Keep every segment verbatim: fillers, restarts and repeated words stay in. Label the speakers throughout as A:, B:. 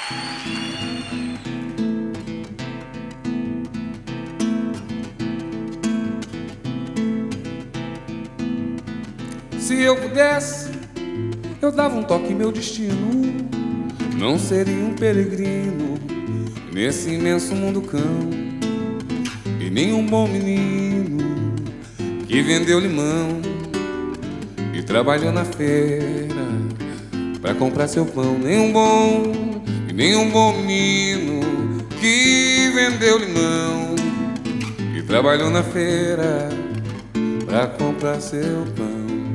A: Se eu pudesse, eu dava um toque em meu destino. Não seria um peregrino nesse imenso mundo cão, e nem um bom menino que vendeu limão e trabalhou na feira pra comprar seu pão. Nem um bom, e nem um bom menino que vendeu limão e trabalhou na feira pra comprar seu pão.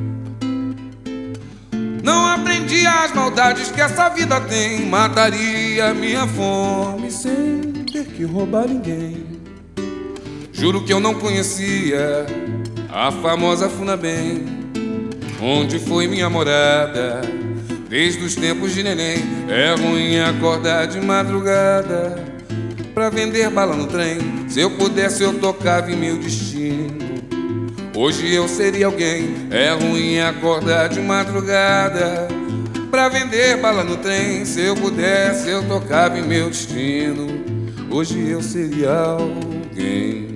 A: Não aprendi as maldades que essa vida tem. Mataria minha fome sem ter que roubar ninguém. Juro que eu não conhecia a famosa Funabem, onde foi minha morada desde os tempos de neném. É ruim acordar de madrugada pra vender bala no trem. Se eu pudesse eu tocava em meu destino, hoje eu seria alguém. É ruim acordar de madrugada pra vender bala no trem. Se eu pudesse eu tocava em meu destino, hoje eu seria alguém.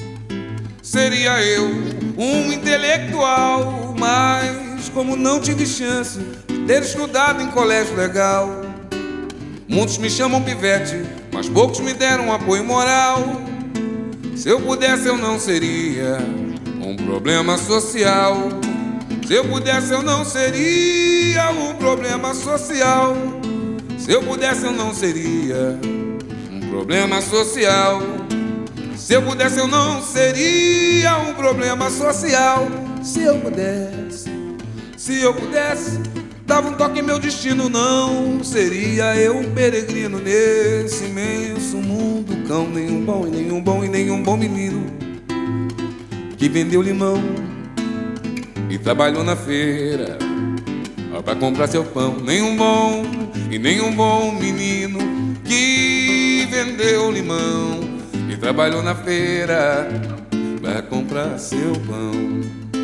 A: Seria eu um intelectual, mas como não tive chance de ter estudado em colégio legal, muitos me chamam pivete, mas poucos me deram apoio moral. Se eu pudesse eu não seria um problema social. Se eu pudesse eu não seria um problema social. Se eu pudesse eu não seria um problema social. Se eu pudesse eu não seria um problema social. Se eu pudesse, se eu pudesse, dava um toque em meu destino. Não seria eu um peregrino nesse imenso mundo cão. Nenhum bom e nenhum bom e nenhum bom menino que vendeu limão e trabalhou na feira pra comprar seu pão. Nenhum bom e nenhum bom menino que vendeu limão e trabalhou na feira pra comprar seu pão.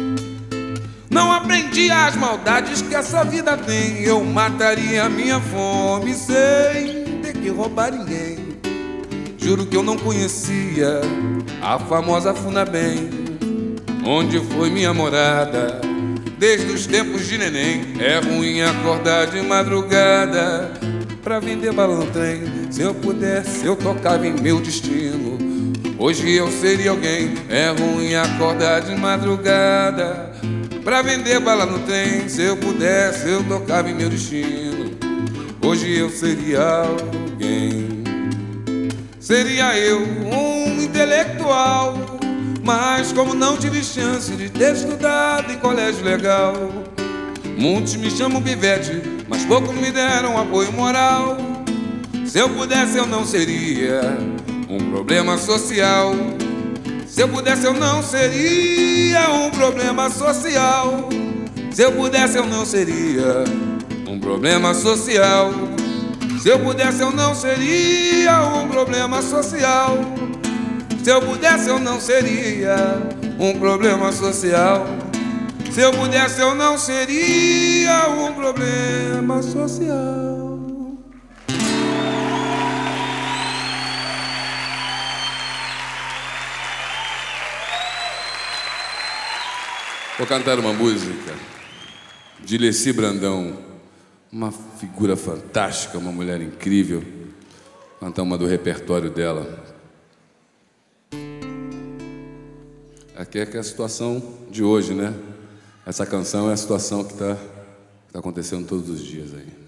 A: Não aprendi as maldades que essa vida tem. Eu mataria a minha fome sem ter que roubar ninguém. Juro que eu não conhecia a famosa Funabem, onde foi minha morada desde os tempos de neném. É ruim acordar de madrugada pra vender bala no trem. Se eu pudesse eu tocava em meu destino, hoje eu seria alguém. É ruim acordar de madrugada pra vender bala no trem. Se eu pudesse eu tocava em meu destino, hoje eu seria alguém. Seria eu um intelectual, mas como não tive chance de ter estudado em colégio legal, muitos me chamam pivete, mas poucos me deram apoio moral. Se eu pudesse eu não seria um problema social. Se eu pudesse eu não seria um problema social. Se eu pudesse eu não seria um problema social. Se eu pudesse eu não seria um problema social. Se eu pudesse eu não seria um problema social. Se eu pudesse eu não seria um problema social.
B: Vou cantar uma música de Leci Brandão, uma figura fantástica, uma mulher incrível. Vou cantar uma do repertório dela. Aqui é que é a situação de hoje, né? Essa canção é a situação que está tá acontecendo todos os dias aí.